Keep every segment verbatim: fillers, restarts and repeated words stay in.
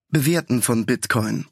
Bewerten von Bitcoin.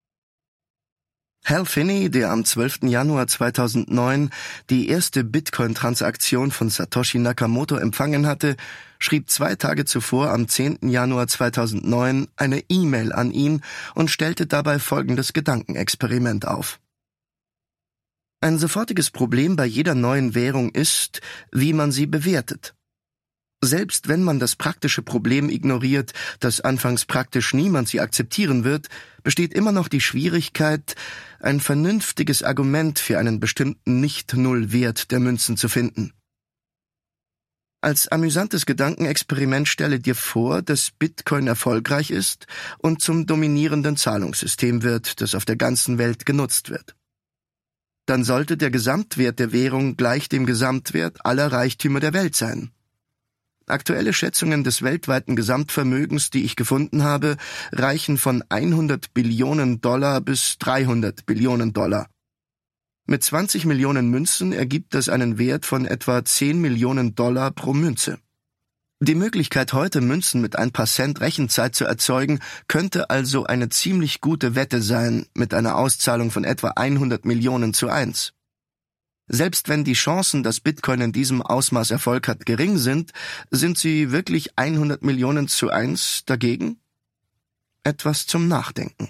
Hal Finney, der am zwölften Januar zweitausendneun die erste Bitcoin-Transaktion von Satoshi Nakamoto empfangen hatte, schrieb zwei Tage zuvor am zehnten Januar zweitausendneun eine E-Mail an ihn und stellte dabei folgendes Gedankenexperiment auf. Ein sofortiges Problem bei jeder neuen Währung ist, wie man sie bewertet. Selbst wenn man das praktische Problem ignoriert, dass anfangs praktisch niemand sie akzeptieren wird, besteht immer noch die Schwierigkeit, ein vernünftiges Argument für einen bestimmten Nicht-Null-Wert der Münzen zu finden. Als amüsantes Gedankenexperiment stelle dir vor, dass Bitcoin erfolgreich ist und zum dominierenden Zahlungssystem wird, das auf der ganzen Welt genutzt wird. Dann sollte der Gesamtwert der Währung gleich dem Gesamtwert aller Reichtümer der Welt sein. Aktuelle Schätzungen des weltweiten Gesamtvermögens, die ich gefunden habe, reichen von hundert Billionen Dollar bis dreihundert Billionen Dollar. Mit zwanzig Millionen Münzen ergibt das einen Wert von etwa zehn Millionen Dollar pro Münze. Die Möglichkeit, heute Münzen mit ein paar Cent Rechenzeit zu erzeugen, könnte also eine ziemlich gute Wette sein, mit einer Auszahlung von etwa hundert Millionen zu eins. Selbst wenn die Chancen, dass Bitcoin in diesem Ausmaß Erfolg hat, gering sind, sind sie wirklich hundert Millionen zu eins dagegen? Etwas zum Nachdenken.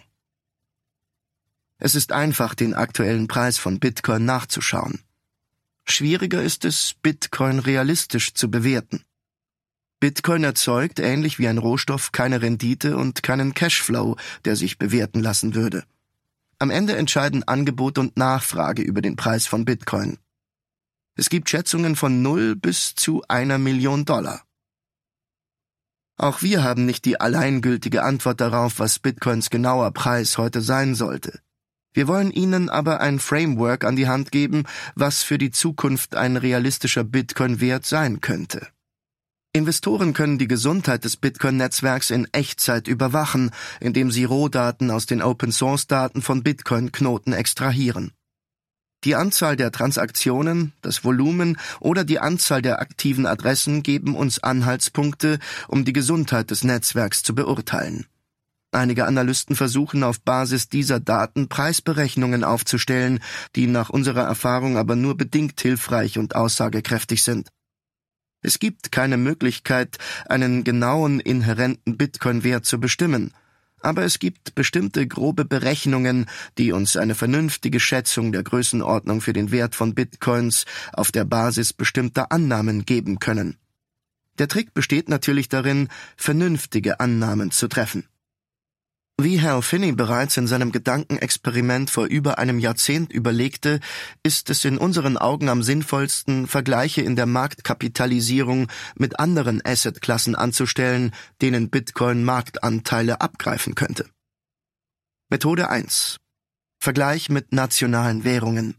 Es ist einfach, den aktuellen Preis von Bitcoin nachzuschauen. Schwieriger ist es, Bitcoin realistisch zu bewerten. Bitcoin erzeugt, ähnlich wie ein Rohstoff, keine Rendite und keinen Cashflow, der sich bewerten lassen würde. Am Ende entscheiden Angebot und Nachfrage über den Preis von Bitcoin. Es gibt Schätzungen von null bis zu einer Million Dollar. Auch wir haben nicht die alleingültige Antwort darauf, was Bitcoins genauer Preis heute sein sollte. Wir wollen Ihnen aber ein Framework an die Hand geben, was für die Zukunft ein realistischer Bitcoin-Wert sein könnte. Investoren können die Gesundheit des Bitcoin-Netzwerks in Echtzeit überwachen, indem sie Rohdaten aus den Open-Source-Daten von Bitcoin-Knoten extrahieren. Die Anzahl der Transaktionen, das Volumen oder die Anzahl der aktiven Adressen geben uns Anhaltspunkte, um die Gesundheit des Netzwerks zu beurteilen. Einige Analysten versuchen auf Basis dieser Daten Preisberechnungen aufzustellen, die nach unserer Erfahrung aber nur bedingt hilfreich und aussagekräftig sind. Es gibt keine Möglichkeit, einen genauen, inhärenten Bitcoin-Wert zu bestimmen, aber es gibt bestimmte grobe Berechnungen, die uns eine vernünftige Schätzung der Größenordnung für den Wert von Bitcoins auf der Basis bestimmter Annahmen geben können. Der Trick besteht natürlich darin, vernünftige Annahmen zu treffen. Wie Hal Finney bereits in seinem Gedankenexperiment vor über einem Jahrzehnt überlegte, ist es in unseren Augen am sinnvollsten, Vergleiche in der Marktkapitalisierung mit anderen Assetklassen anzustellen, denen Bitcoin Marktanteile abgreifen könnte. Methode eins. Vergleich mit nationalen Währungen.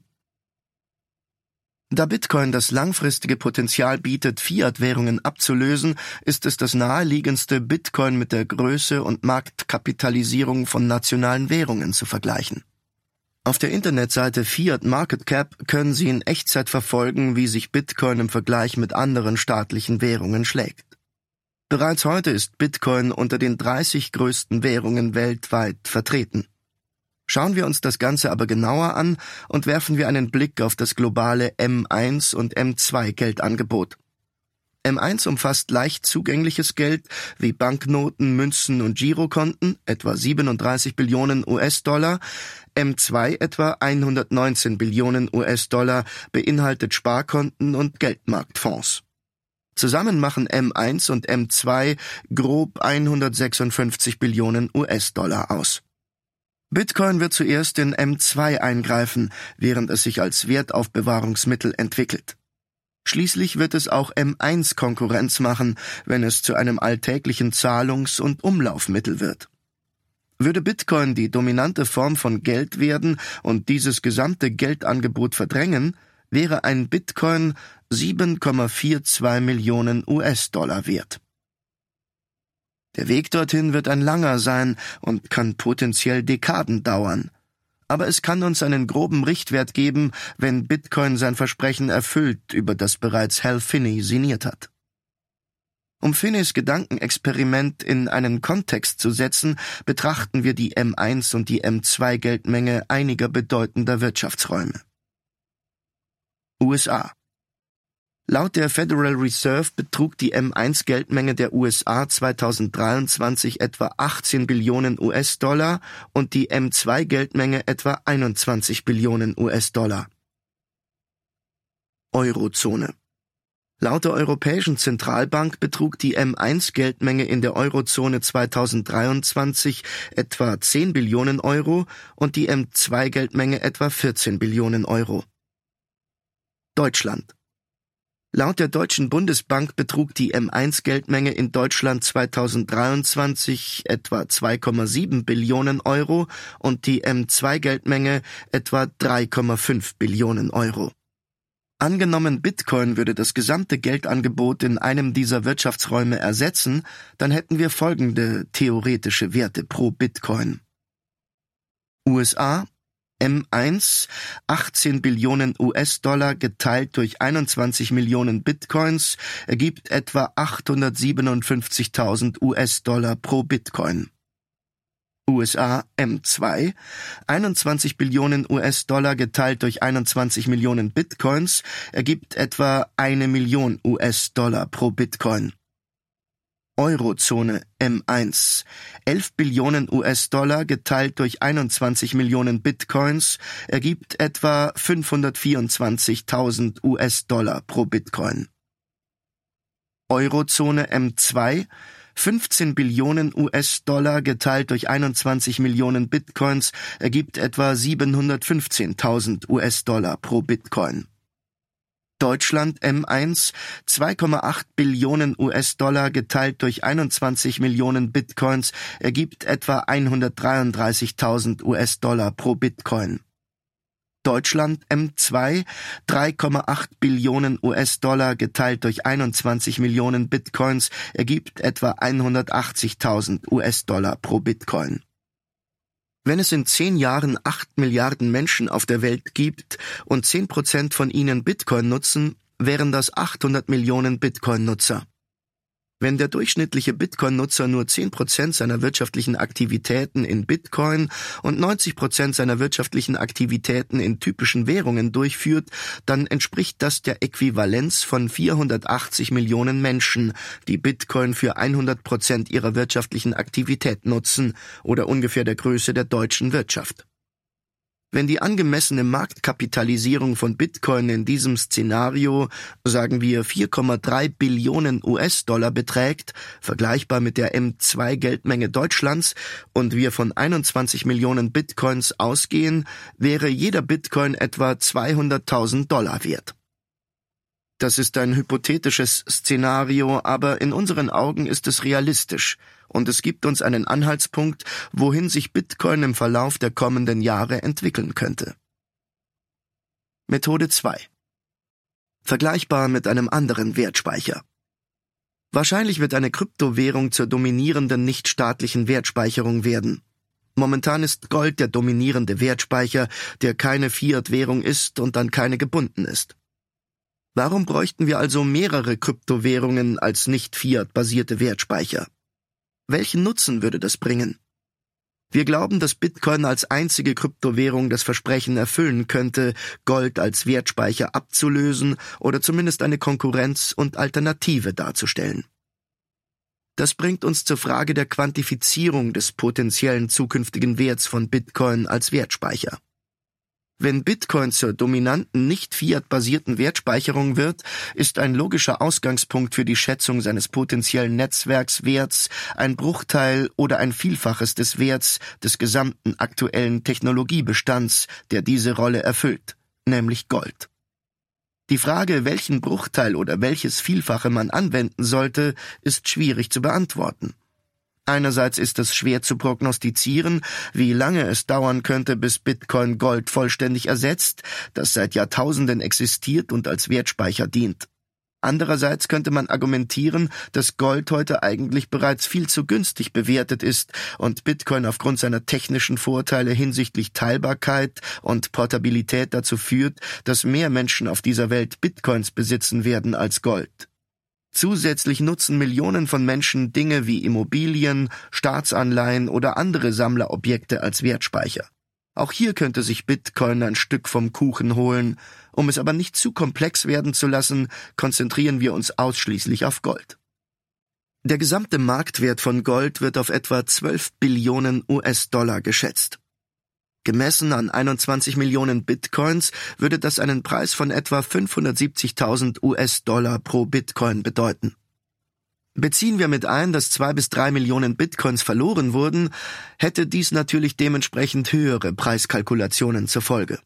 Da Bitcoin das langfristige Potenzial bietet, Fiat-Währungen abzulösen, ist es das naheliegendste, Bitcoin mit der Größe und Marktkapitalisierung von nationalen Währungen zu vergleichen. Auf der Internetseite Fiat Market Cap können Sie in Echtzeit verfolgen, wie sich Bitcoin im Vergleich mit anderen staatlichen Währungen schlägt. Bereits heute ist Bitcoin unter den dreißig größten Währungen weltweit vertreten. Schauen wir uns das Ganze aber genauer an und werfen wir einen Blick auf das globale M eins und M zwei Geldangebot. M eins umfasst leicht zugängliches Geld wie Banknoten, Münzen und Girokonten, etwa siebenunddreißig Billionen U S-Dollar, M zwei etwa hundertneunzehn Billionen U S-Dollar, beinhaltet Sparkonten und Geldmarktfonds. Zusammen machen M eins und M zwei grob hundertsechsundfünfzig Billionen U S-Dollar aus. Bitcoin wird zuerst in M zwei eingreifen, während es sich als Wertaufbewahrungsmittel entwickelt. Schließlich wird es auch M eins Konkurrenz machen, wenn es zu einem alltäglichen Zahlungs- und Umlaufmittel wird. Würde Bitcoin die dominante Form von Geld werden und dieses gesamte Geldangebot verdrängen, wäre ein Bitcoin sieben Komma zweiundvierzig Millionen U S-Dollar wert. Der Weg dorthin wird ein langer sein und kann potenziell Dekaden dauern. Aber es kann uns einen groben Richtwert geben, wenn Bitcoin sein Versprechen erfüllt, über das bereits Hal Finney sinniert hat. Um Finneys Gedankenexperiment in einen Kontext zu setzen, betrachten wir die M eins und die M zwei Geldmenge einiger bedeutender Wirtschaftsräume. U S A. Laut der Federal Reserve betrug die M eins Geldmenge der U S A zweitausenddreiundzwanzig etwa achtzehn Billionen U S-Dollar und die M zwei Geldmenge etwa einundzwanzig Billionen U S-Dollar. Eurozone. Laut der Europäischen Zentralbank betrug die M eins Geldmenge in der Eurozone zweitausenddreiundzwanzig etwa zehn Billionen Euro und die M zwei Geldmenge etwa vierzehn Billionen Euro. Deutschland. Laut der Deutschen Bundesbank betrug die M eins Geldmenge in Deutschland zweitausenddreiundzwanzig etwa zwei Komma sieben Billionen Euro und die M zwei Geldmenge etwa drei Komma fünf Billionen Euro. Angenommen, Bitcoin würde das gesamte Geldangebot in einem dieser Wirtschaftsräume ersetzen, dann hätten wir folgende theoretische Werte pro Bitcoin. U S A M eins achtzehn Billionen U S-Dollar geteilt durch einundzwanzig Millionen Bitcoins ergibt etwa achthundertsiebenundfünfzigtausend U S-Dollar pro Bitcoin. U S A M zwei einundzwanzig Billionen U S-Dollar geteilt durch einundzwanzig Millionen Bitcoins ergibt etwa eine Million U S-Dollar pro Bitcoin. Eurozone M eins elf Billionen U S-Dollar geteilt durch einundzwanzig Millionen Bitcoins ergibt etwa fünfhundertvierundzwanzigtausend U S-Dollar pro Bitcoin. Eurozone M zwei fünfzehn Billionen U S-Dollar geteilt durch einundzwanzig Millionen Bitcoins ergibt etwa siebenhundertfünfzehntausend U S-Dollar pro Bitcoin. Deutschland M eins zwei Komma acht Billionen U S-Dollar geteilt durch einundzwanzig Millionen Bitcoins ergibt etwa hundertdreiunddreißigtausend U S-Dollar pro Bitcoin. Deutschland M zwei drei Komma acht Billionen U S-Dollar geteilt durch einundzwanzig Millionen Bitcoins ergibt etwa hundertachtzigtausend U S-Dollar pro Bitcoin. Wenn es in zehn Jahren acht Milliarden Menschen auf der Welt gibt und zehn Prozent von ihnen Bitcoin nutzen, wären das achthundert Millionen Bitcoin-Nutzer. Wenn der durchschnittliche Bitcoin-Nutzer nur zehn Prozent seiner wirtschaftlichen Aktivitäten in Bitcoin und neunzig Prozent seiner wirtschaftlichen Aktivitäten in typischen Währungen durchführt, dann entspricht das der Äquivalenz von vierhundertachtzig Millionen Menschen, die Bitcoin für hundert Prozent ihrer wirtschaftlichen Aktivität nutzen, oder ungefähr der Größe der deutschen Wirtschaft. Wenn die angemessene Marktkapitalisierung von Bitcoin in diesem Szenario, sagen wir vier Komma drei Billionen U S-Dollar beträgt, vergleichbar mit der M zwei Geldmenge Deutschlands, und wir von einundzwanzig Millionen Bitcoins ausgehen, wäre jeder Bitcoin etwa zweihunderttausend Dollar wert. Das ist ein hypothetisches Szenario, aber in unseren Augen ist es realistisch, und es gibt uns einen Anhaltspunkt, wohin sich Bitcoin im Verlauf der kommenden Jahre entwickeln könnte. Methode zwei. Vergleichbar mit einem anderen Wertspeicher. Wahrscheinlich wird eine Kryptowährung zur dominierenden nichtstaatlichen Wertspeicherung werden. Momentan ist Gold der dominierende Wertspeicher, der keine Fiat-Währung ist und an keine gebunden ist. Warum bräuchten wir also mehrere Kryptowährungen als nicht-Fiat-basierte Wertspeicher? Welchen Nutzen würde das bringen? Wir glauben, dass Bitcoin als einzige Kryptowährung das Versprechen erfüllen könnte, Gold als Wertspeicher abzulösen oder zumindest eine Konkurrenz und Alternative darzustellen. Das bringt uns zur Frage der Quantifizierung des potenziellen zukünftigen Werts von Bitcoin als Wertspeicher. Wenn Bitcoin zur dominanten, nicht-Fiat-basierten Wertspeicherung wird, ist ein logischer Ausgangspunkt für die Schätzung seines potenziellen Netzwerkswerts ein Bruchteil oder ein Vielfaches des Werts des gesamten aktuellen Technologiebestands, der diese Rolle erfüllt, nämlich Gold. Die Frage, welchen Bruchteil oder welches Vielfache man anwenden sollte, ist schwierig zu beantworten. Einerseits ist es schwer zu prognostizieren, wie lange es dauern könnte, bis Bitcoin Gold vollständig ersetzt, das seit Jahrtausenden existiert und als Wertspeicher dient. Andererseits könnte man argumentieren, dass Gold heute eigentlich bereits viel zu günstig bewertet ist und Bitcoin aufgrund seiner technischen Vorteile hinsichtlich Teilbarkeit und Portabilität dazu führt, dass mehr Menschen auf dieser Welt Bitcoins besitzen werden als Gold. Zusätzlich nutzen Millionen von Menschen Dinge wie Immobilien, Staatsanleihen oder andere Sammlerobjekte als Wertspeicher. Auch hier könnte sich Bitcoin ein Stück vom Kuchen holen. Um es aber nicht zu komplex werden zu lassen, konzentrieren wir uns ausschließlich auf Gold. Der gesamte Marktwert von Gold wird auf etwa zwölf Billionen U S-Dollar geschätzt. Gemessen an einundzwanzig Millionen Bitcoins würde das einen Preis von etwa fünfhundertsiebzigtausend U S-Dollar pro Bitcoin bedeuten. Beziehen wir mit ein, dass zwei bis drei Millionen Bitcoins verloren wurden, hätte dies natürlich dementsprechend höhere Preiskalkulationen zur Folge.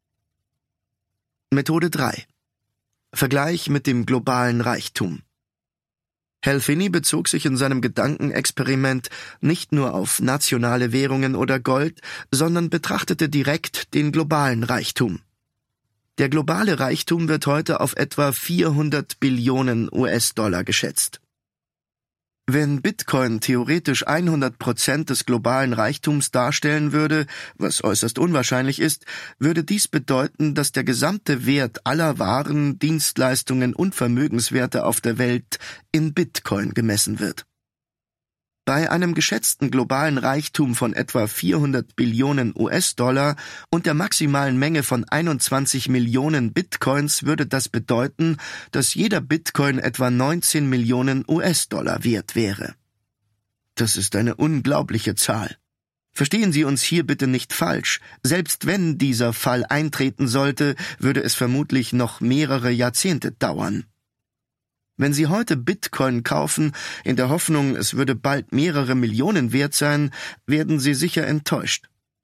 Methode drei. Vergleich mit dem globalen Reichtum. Hal Finney bezog sich in seinem Gedankenexperiment nicht nur auf nationale Währungen oder Gold, sondern betrachtete direkt den globalen Reichtum. Der globale Reichtum wird heute auf etwa vierhundert Billionen U S-Dollar geschätzt. Wenn Bitcoin theoretisch hundert Prozent des globalen Reichtums darstellen würde, was äußerst unwahrscheinlich ist, würde dies bedeuten, dass der gesamte Wert aller Waren, Dienstleistungen und Vermögenswerte auf der Welt in Bitcoin gemessen wird. Bei einem geschätzten globalen Reichtum von etwa vierhundert Billionen U S-Dollar und der maximalen Menge von einundzwanzig Millionen Bitcoins würde das bedeuten, dass jeder Bitcoin etwa neunzehn Millionen U S-Dollar wert wäre. Das ist eine unglaubliche Zahl. Verstehen Sie uns hier bitte nicht falsch. Selbst wenn dieser Fall eintreten sollte, würde es vermutlich noch mehrere Jahrzehnte dauern. Wenn Sie heute Bitcoin kaufen, in der Hoffnung, es würde bald mehrere Millionen wert sein, werden Sie sicher enttäuscht.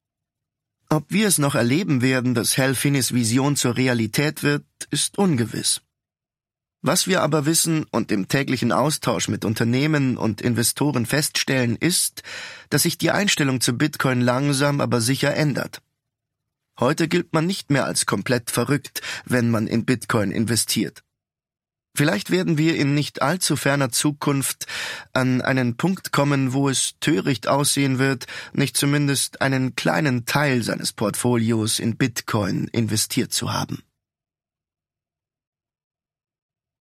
Ob wir es noch erleben werden, dass Hal Finneys Vision zur Realität wird, ist ungewiss. Was wir aber wissen und im täglichen Austausch mit Unternehmen und Investoren feststellen, ist, dass sich die Einstellung zu Bitcoin langsam, aber sicher ändert. Heute gilt man nicht mehr als komplett verrückt, wenn man in Bitcoin investiert. Vielleicht werden wir in nicht allzu ferner Zukunft an einen Punkt kommen, wo es töricht aussehen wird, nicht zumindest einen kleinen Teil seines Portfolios in Bitcoin investiert zu haben.